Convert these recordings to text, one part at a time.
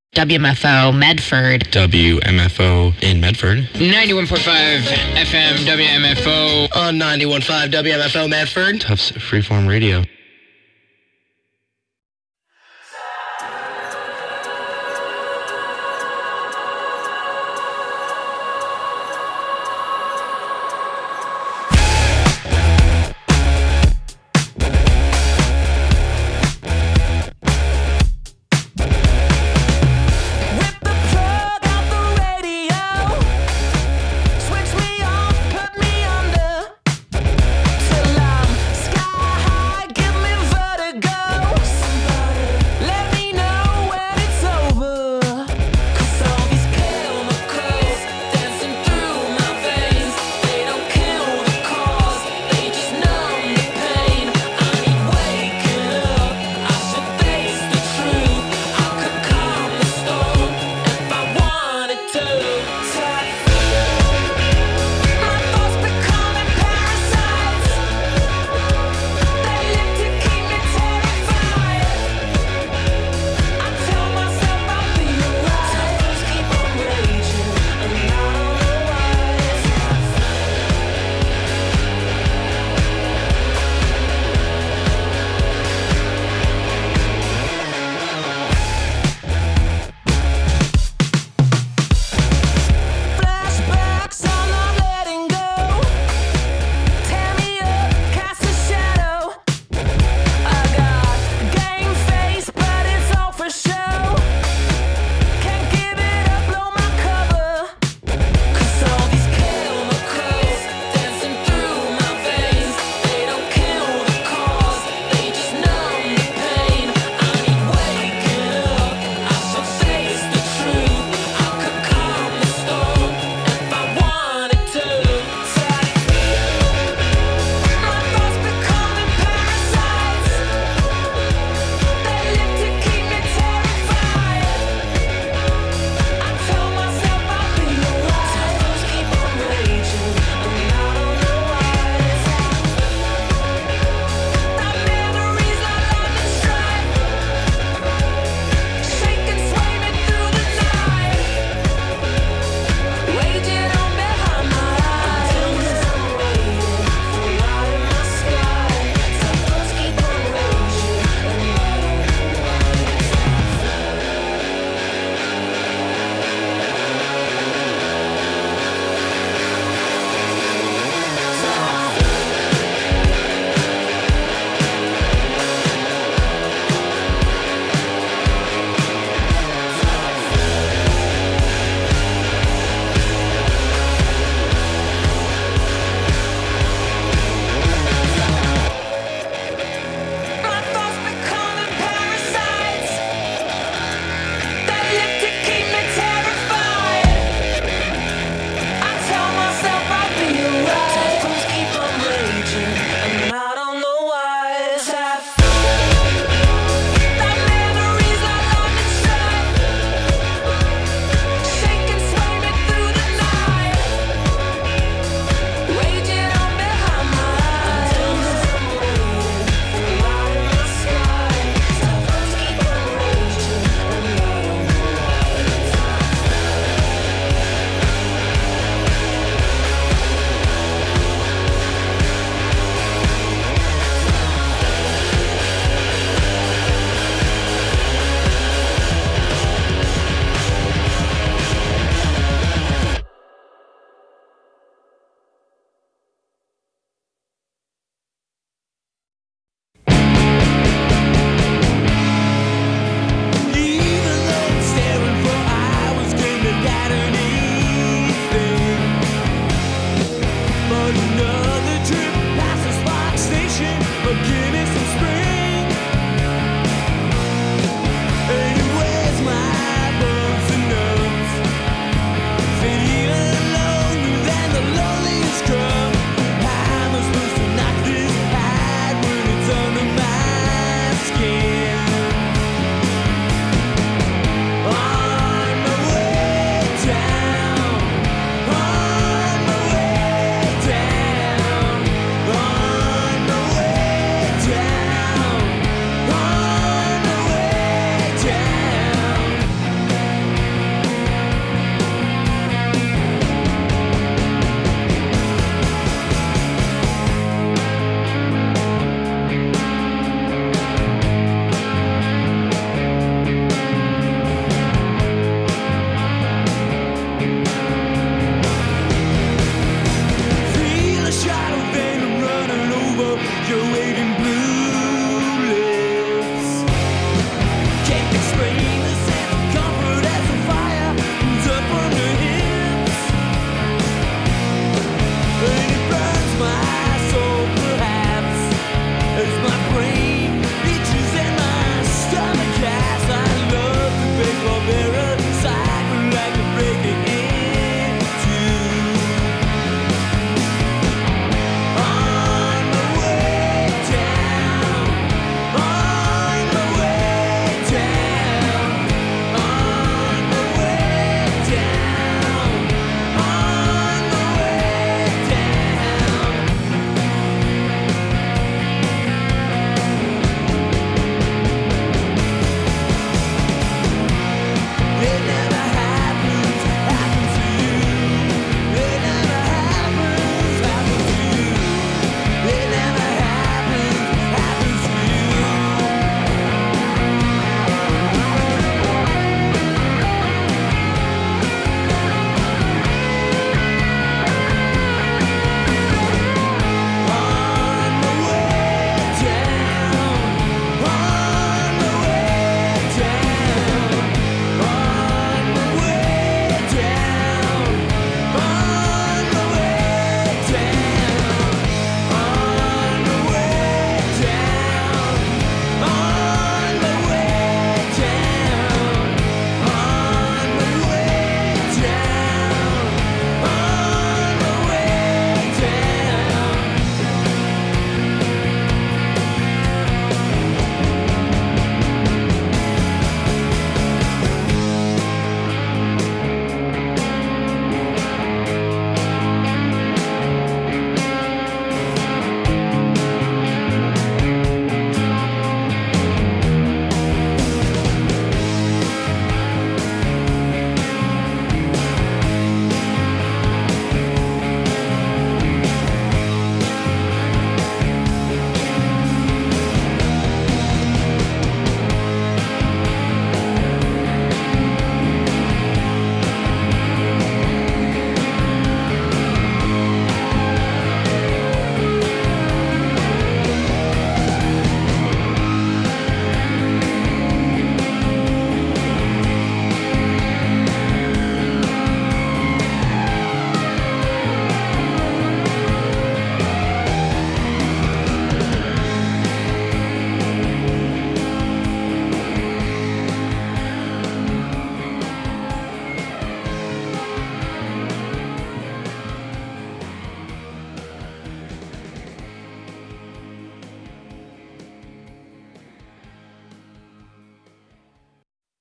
WMFO Medford. WMFO in Medford. 91.5 FM WMFO. On 91.5 WMFO Medford. Tufts Freeform Radio. Till I'm sky high, give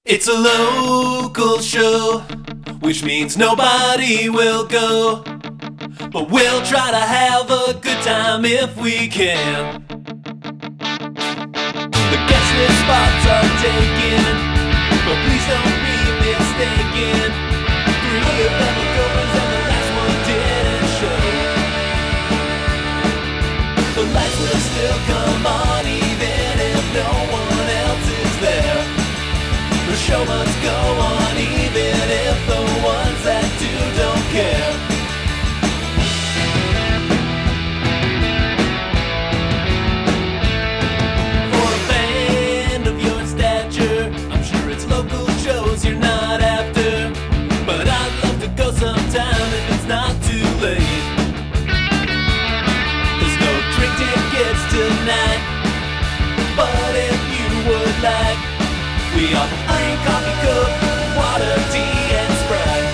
It's a local show, which means nobody will go. But we'll try to have a good time if we can. The guest list spots are taken, but please don't be mistaken. 3 of them are girlfriends and the last one didn't show. The lights will still come on even if no one else is there. The show must go on even if the ones that do don't care. For a band of your stature, I'm sure it's local shows you're not after. But I'd love to go sometime if it's not too late. There's no drink tickets tonight, but if you would like, we offer iron coffee, coke, water, tea, and Sprite.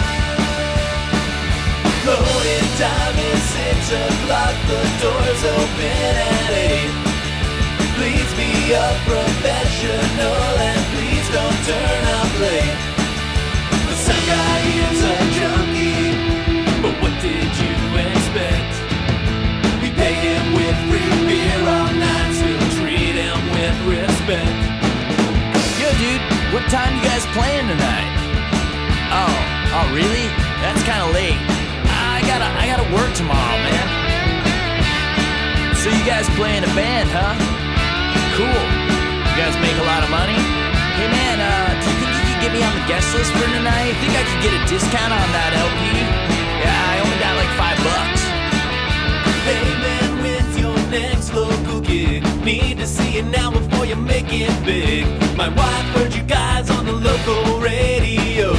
Loading time is 6 o'clock, the doors open at 8. Please be a professional and please don't turn up late. The sound guy is a junkie, but what did you expect? We pay him with free beer all night, still treat him with respect. Dude, what time you guys playing tonight? Oh, really? That's kind of late. I gotta work tomorrow, man. So you guys play in a band, huh? Cool. You guys make a lot of money? Hey man, do you think you could get me on the guest list for tonight? Think I could get a discount on that LP? Yeah, I only got like $5. Hey man, when's your next local gig? Need to see it now before you make it big. My wife heard you guys on the local radio.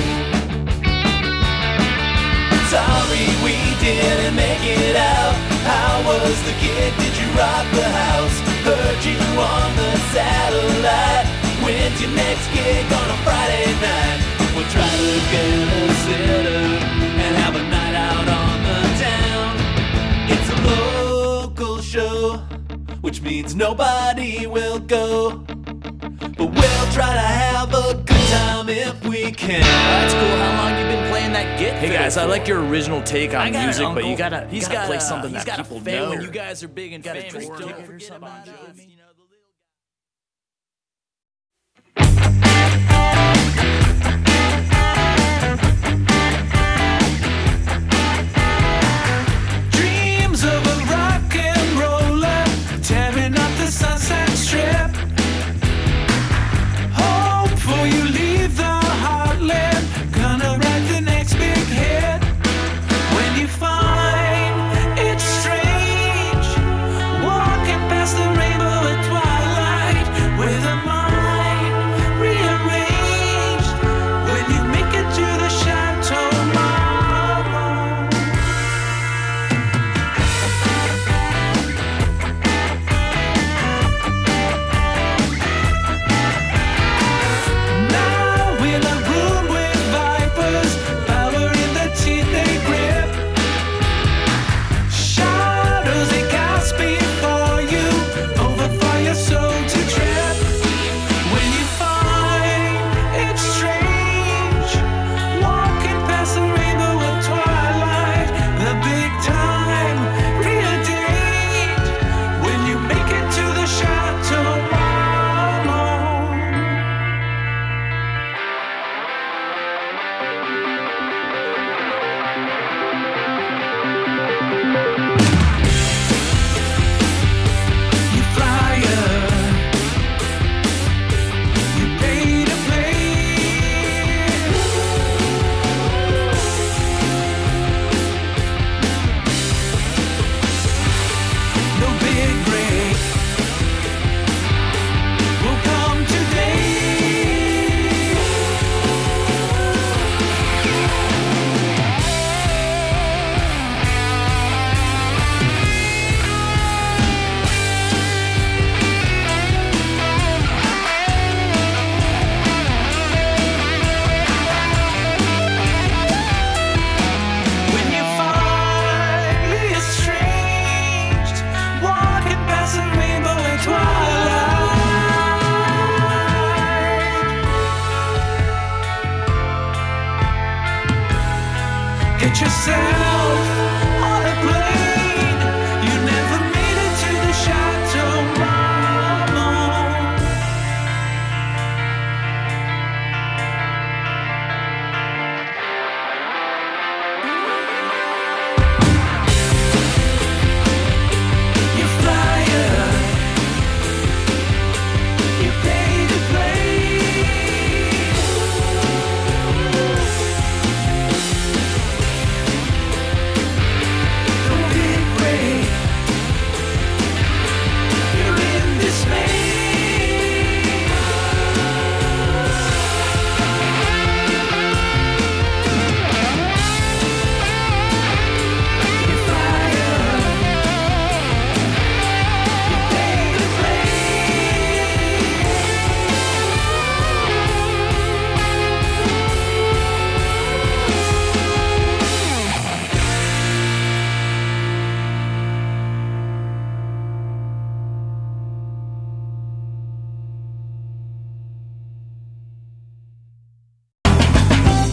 Sorry we didn't make it out. How was the gig? Did you rock the house? Heard you on the satellite. When's your next gig on a Friday night? We'll try to get a sitter and have a night out on the town. It's a local show, which means nobody will go. But we'll try to have a good time if we can. That's cool. How long you been playing that git? Hey guys, I like your original take on music, but you gotta play something that people know. When you guys are big and famous, don't forget about us. Dreams of a rock and roller tearing up the Sunset Strip. Before you leave the heartland, gonna write the next big hit. When you find it's strange, walking past the rainbow at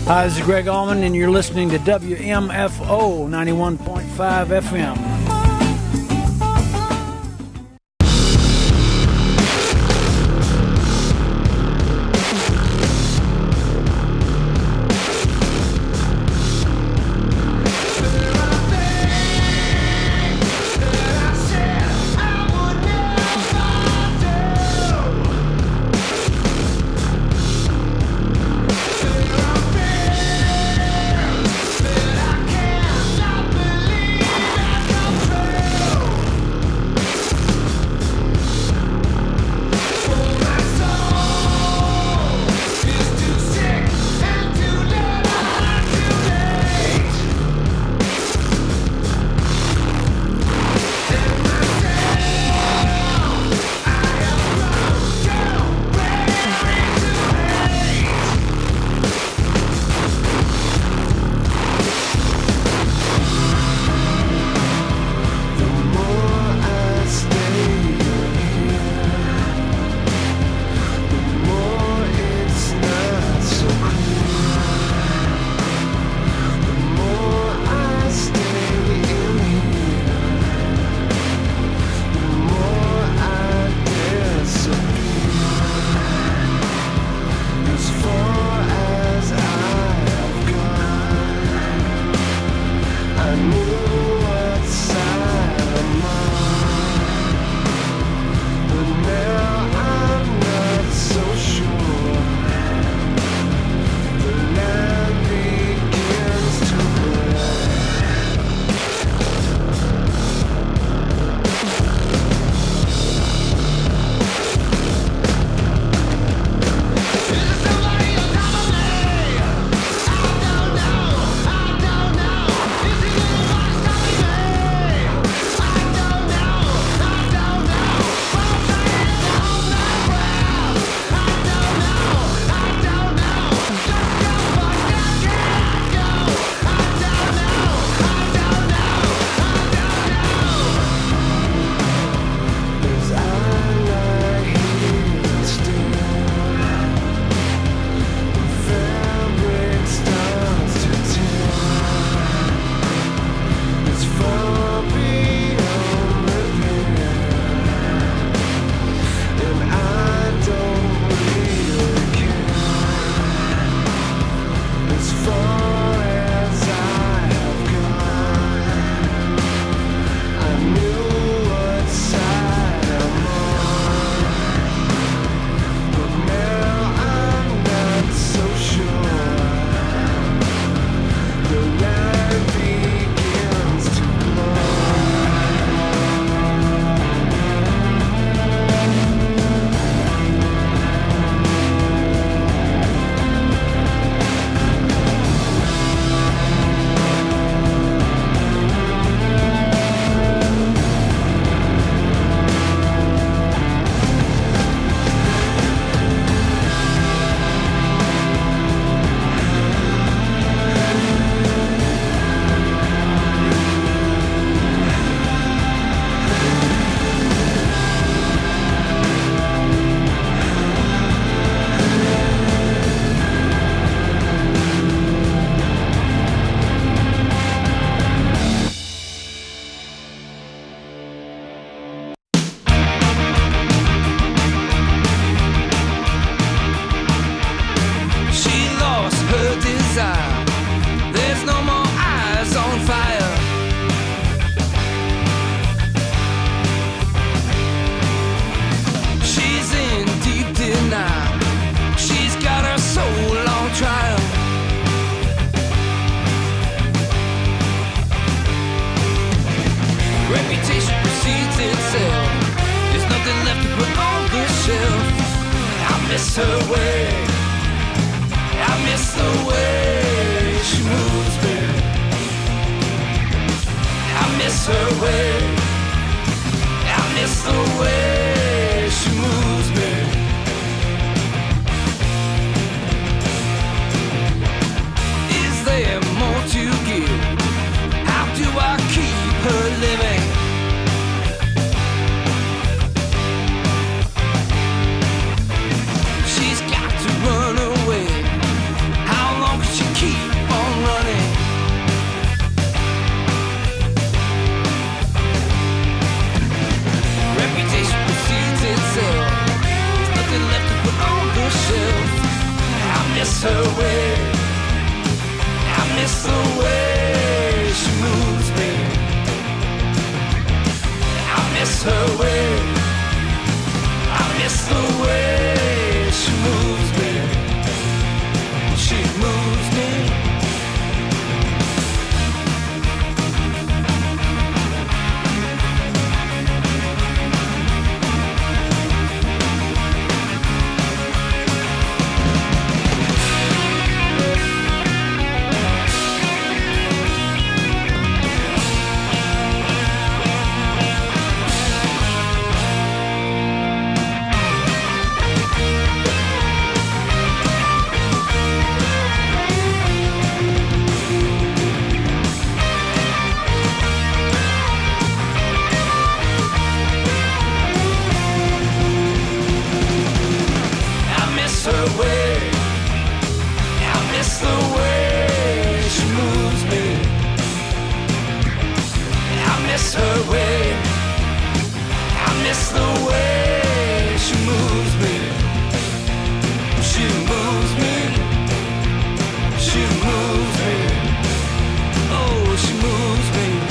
Hi, this is Greg Allman, and you're listening to WMFO 91.5 FM. She's got to run away. How long can she keep way. I miss the way she moves me. I miss her way. I miss the way she moves me. She moves me. Her way. I miss the way she moves me. I miss her way. I miss the way she moves me. She moves me. She moves me. Oh, she moves me.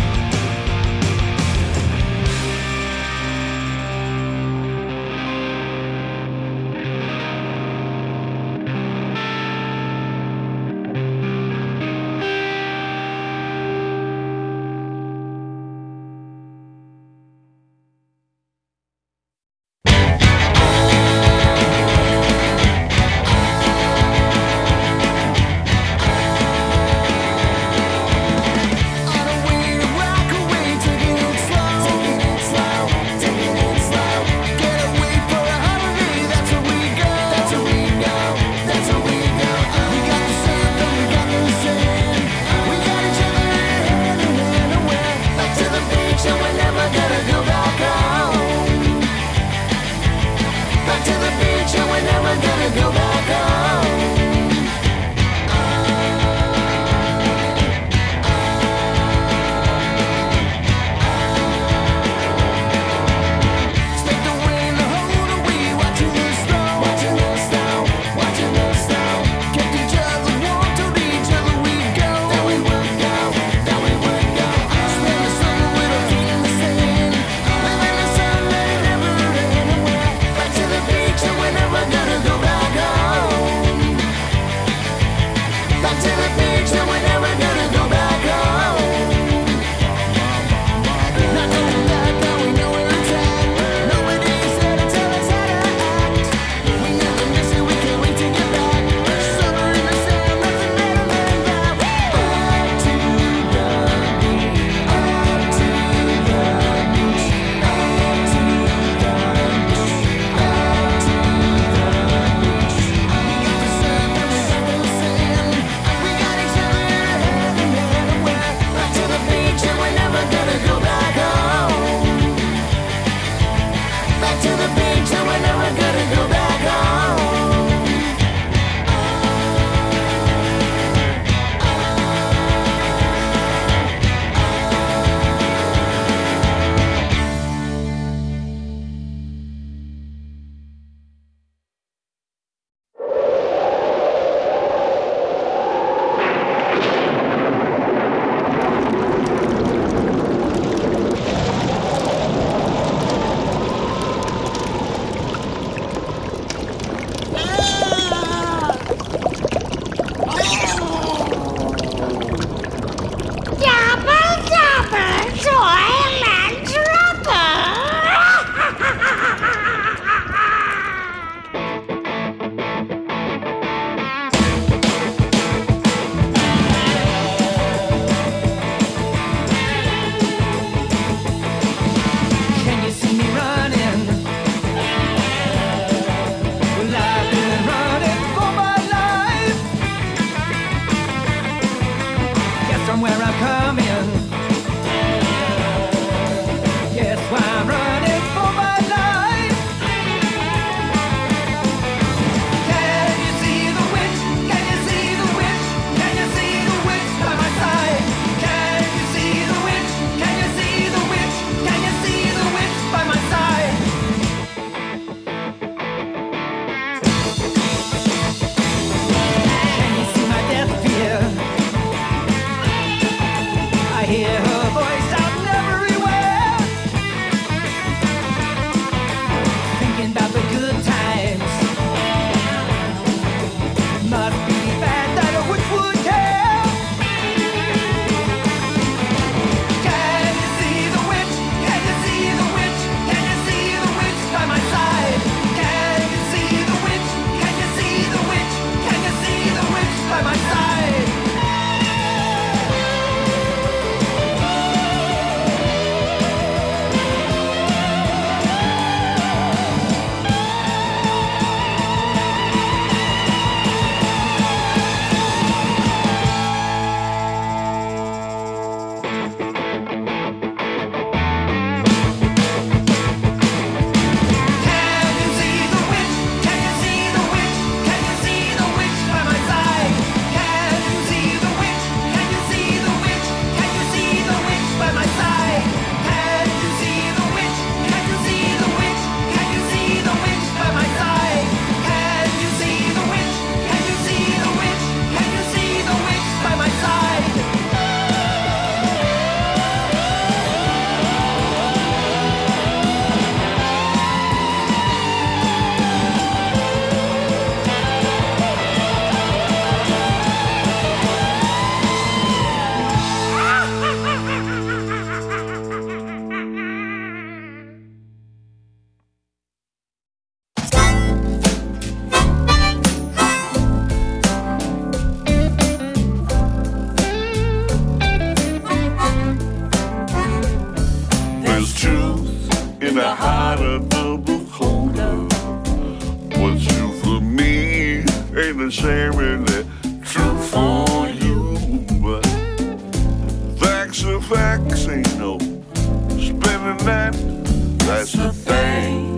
necessarily true for you, but facts are facts, ain't no spinning that. That's the thing.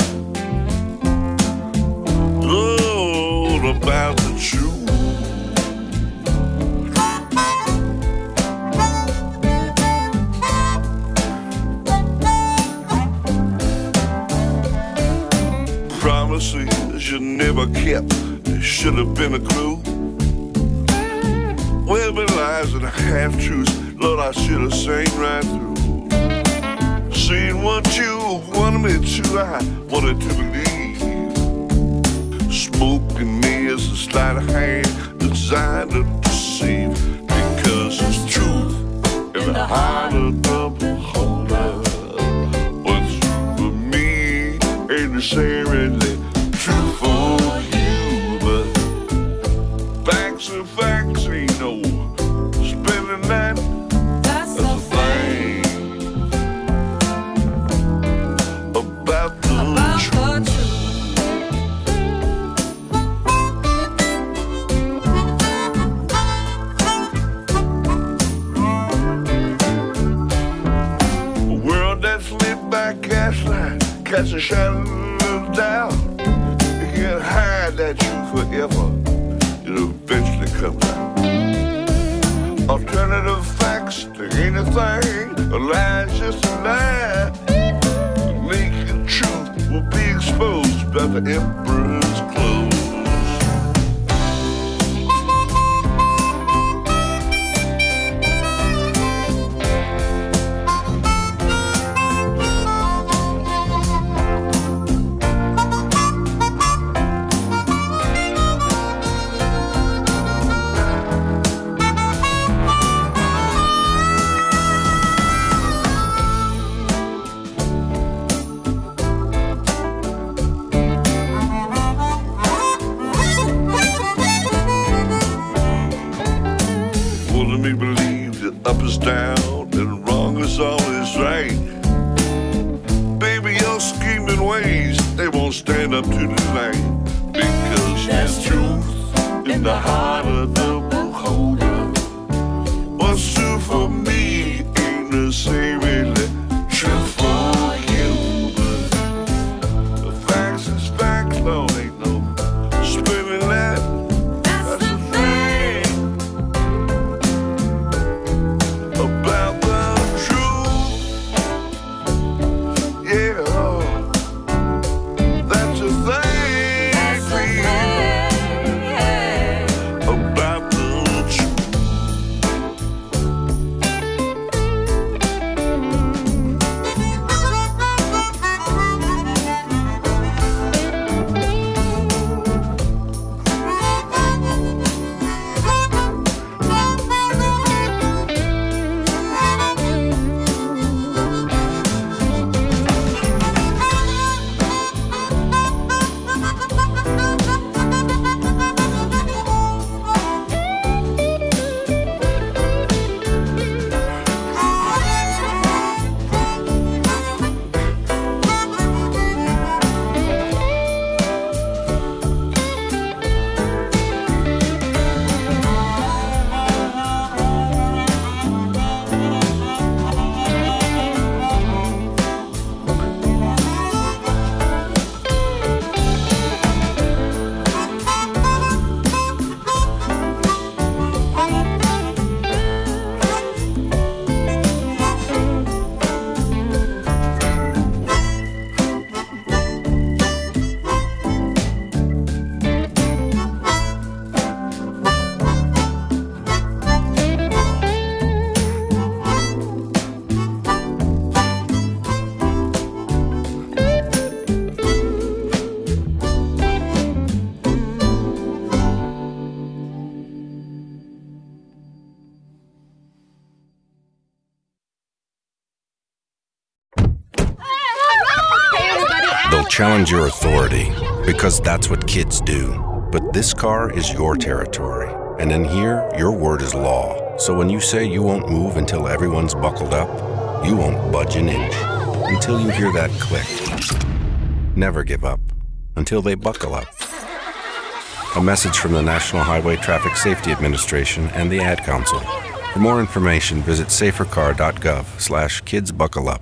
All about the truth. Promises you never kept, it should have been a clue. Well, been lies and half-truths, Lord, I should have seen right through. Seen what you wanted me to, I wanted to believe. Spoken me as a sleight of hand designed to deceive, because it's truth in the heart of the beholder. What's true for me ain't necessarily true for you, but facts are facts, ain't no spinning that. That's the thing about the truth. A world that's lit by gaslight, cast a shadow of doubt. You can't hide that truth forever, it'll eventually come out. Alternative facts to anything, a lie's just a lie. The naked truth will be exposed by the emperor's clothes. Wanting me believe that up is down and wrong is always right. Baby, your scheming ways, they won't stand up to the light. Because there's truth in the heart of the beholder. What's true for me ain't necessarily true for you. The facts is facts, Lord, ain't no spinning that. That's the thing about the truth. Yeah, that's the thing about the truth. They'll challenge your authority because that's what kids do. But this car is your territory. And in here, your word is law. So when you say you won't move until everyone's buckled up, you won't budge an inch until you hear that click. Never give up until they buckle up. A message from the National Highway Traffic Safety Administration and the Ad Council. For more information, visit safercar.gov/kidsbuckleup.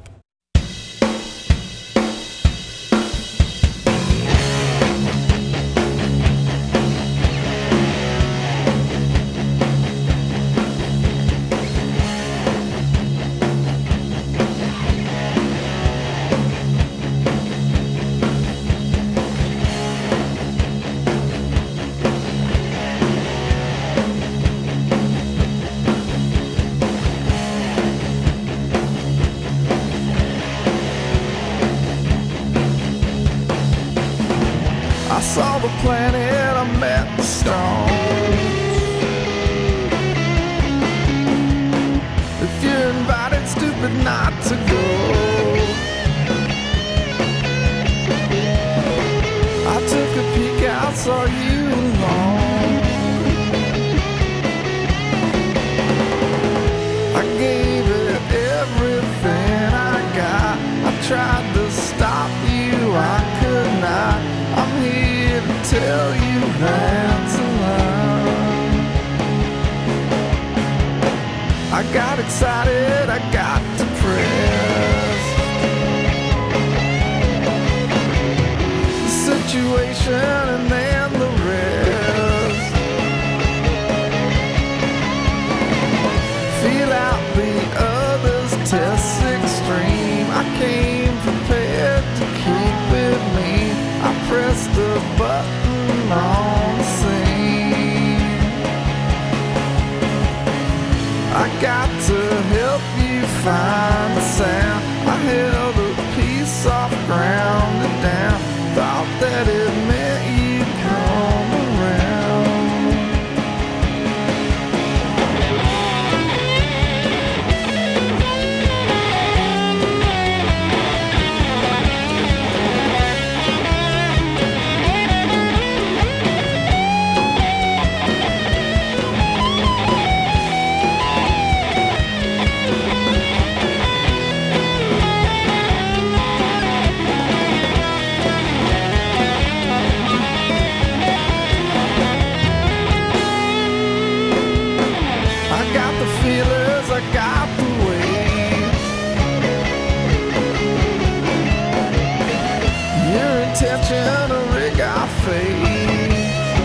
I saw the planet, I met the stars. If you're invited, stupid not to go. I took a peek out, saw you alone. I gave it everything I got. I tried to stop you, I could not. I'm here to tell you that's a lie. I got excited, I got depressed. The situation and then the rest. Feel out the others, test extreme. I came prepared to keep it mean. I pressed the button on the scene. I got to help you find the sound. I held a piece off ground and down. Thought that it meant you'd come around. I got the weight. Your intention to rig our fate.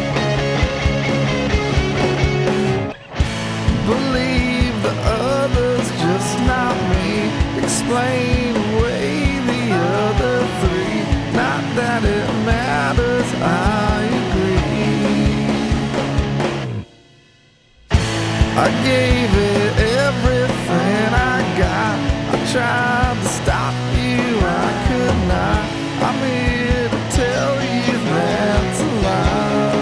Believe the others, just not me. Explain away the other three. Not that it matters, I agree. I gave it everything I got. I tried to stop you, I could not. I'm here to tell you that's a lie.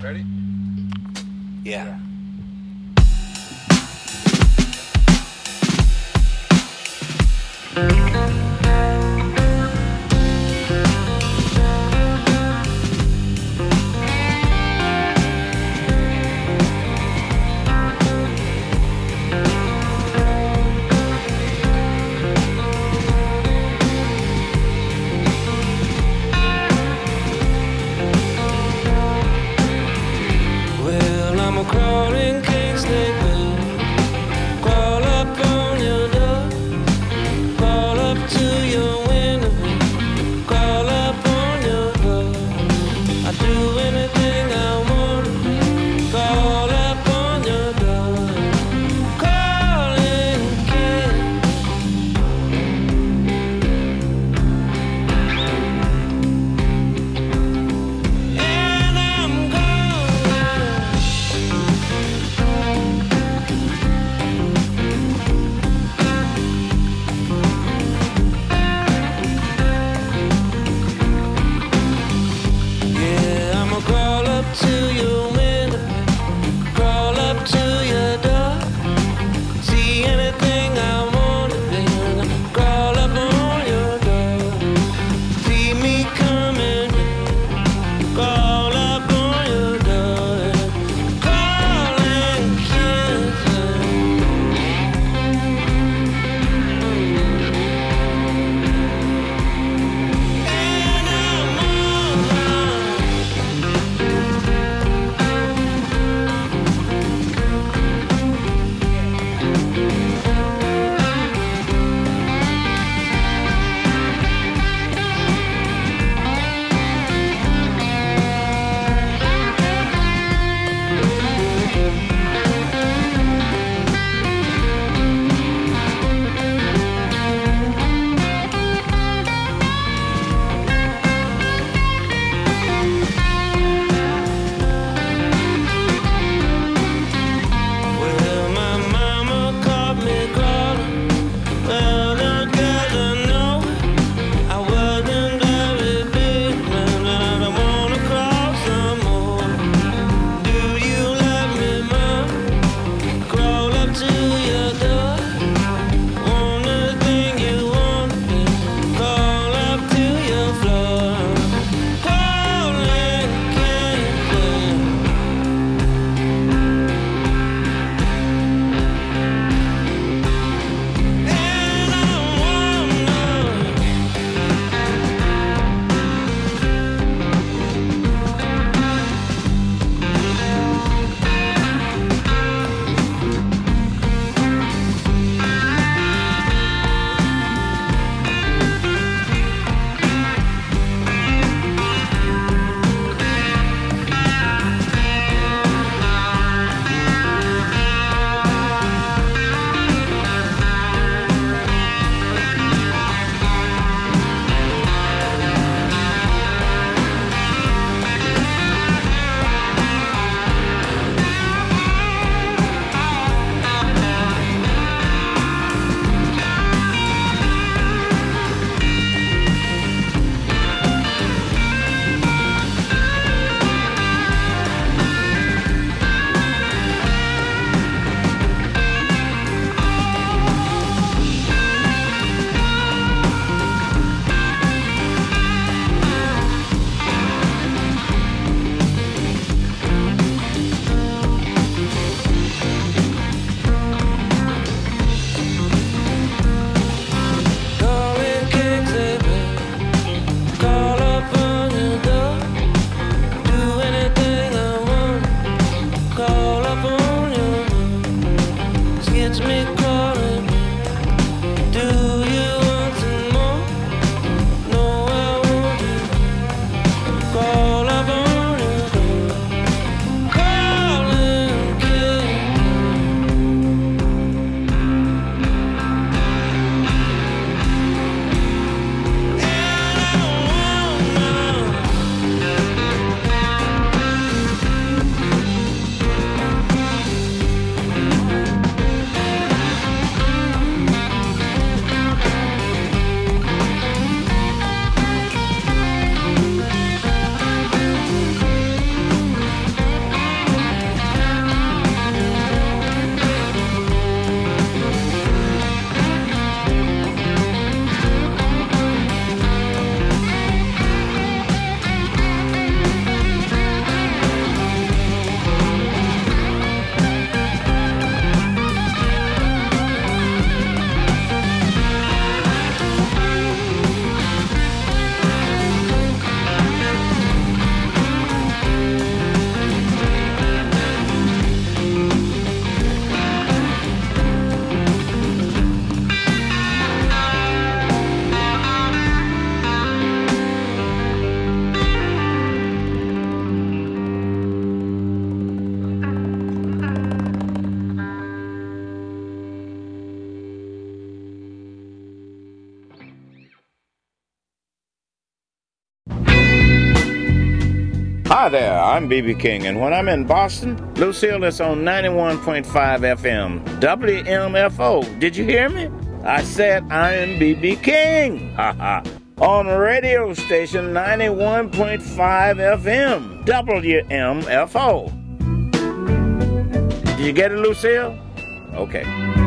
Ready? Yeah. Well, I'm a crawling king snake man. Crawl up on your door. Crawl up to Hi there, I'm B.B. King, and when I'm in Boston, Lucille is on 91.5 FM, WMFO. Did you hear me? I said I am B.B. King. Ha ha. On radio station 91.5 FM, WMFO. Did you get it, Lucille? Okay.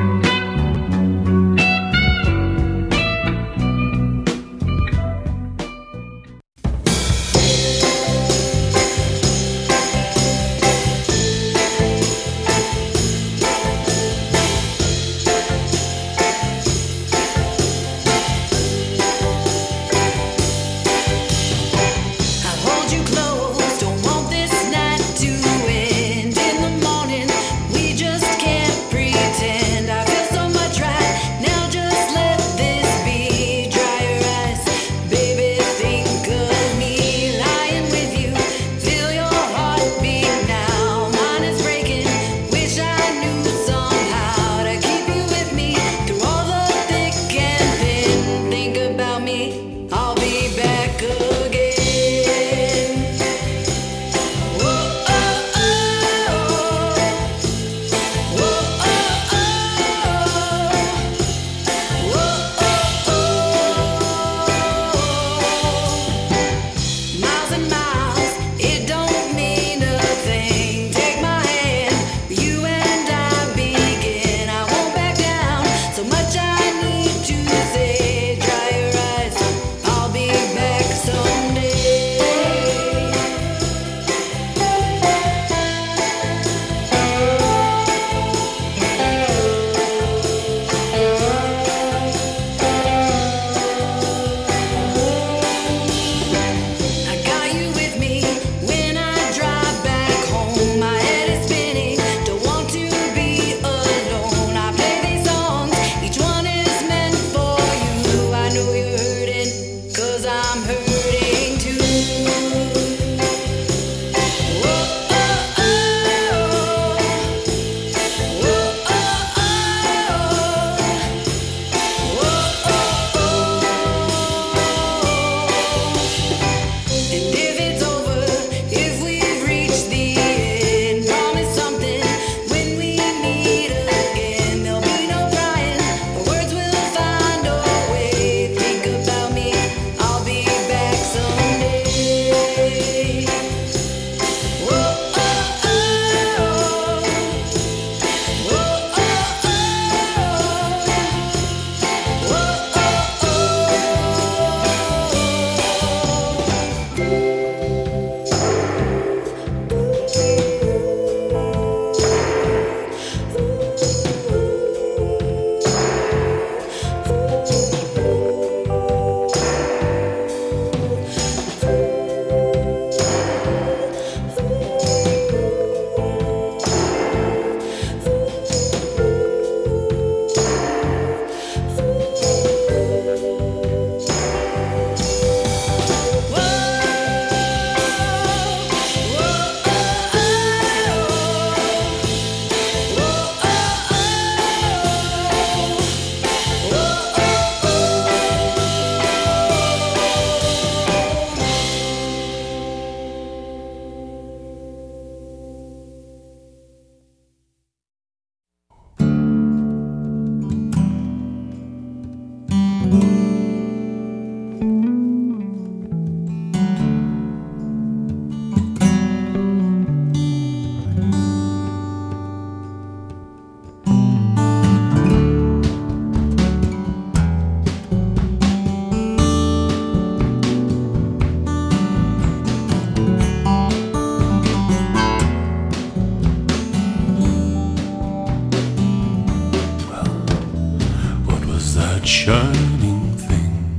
shining thing.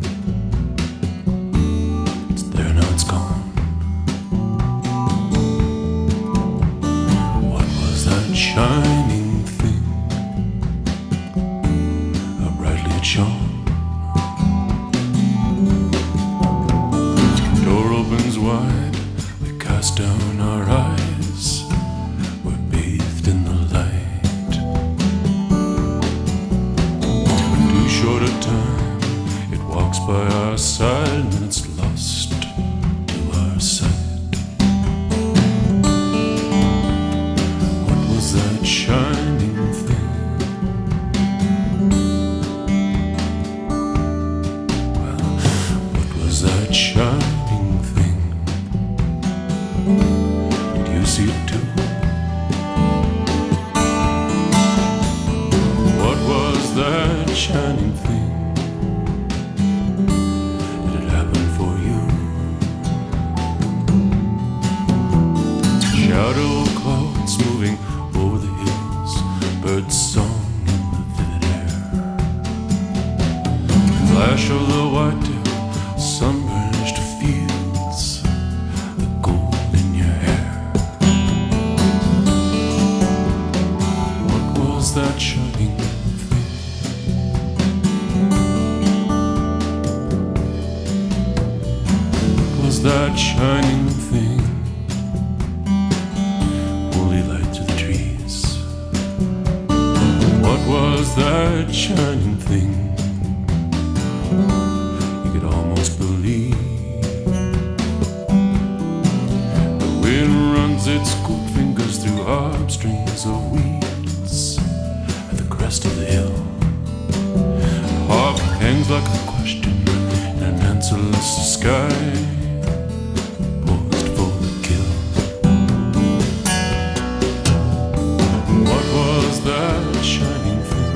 It's there, now it's gone. What was that shining thing? How brightly it shone. Door opens wide, we cast down our eyes. We're bathed in the light. Short of time, it walks by our side and it's lost to our sight. see it too. What was that shining thing? Did it happen for you? Shadow clouds moving over the hills, birds song in the vivid air. Flash of the white-tail, sunburnished fields, the gold in your hair. What was that shining thing? What was that shining thing? Holy light to the trees. What was that shining thing? You could almost believe. The wind runs its cool fingers through harp strings of weeds at the crest of the hill. The harp hangs like a question in an answerless sky, poised for the kill. What was that shining thing?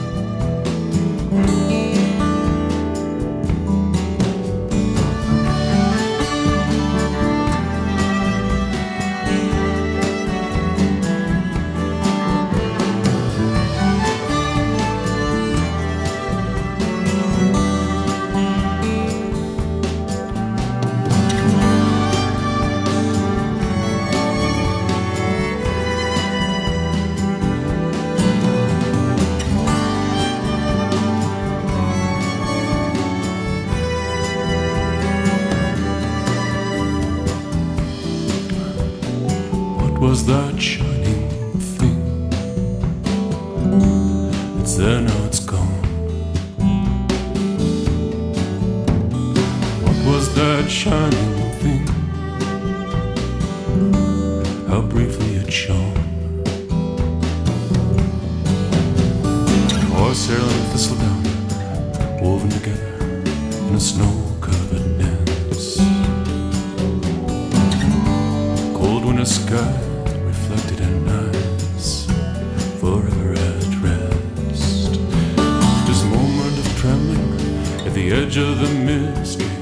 What was that shining thing? It's there now, it's gone. What was that shining thing? How briefly it shone. Horsehair and thistledown woven together in a snow-covered dance. Cold winter sky reflected in eyes forever at rest. This moment of trembling at the edge of the mystery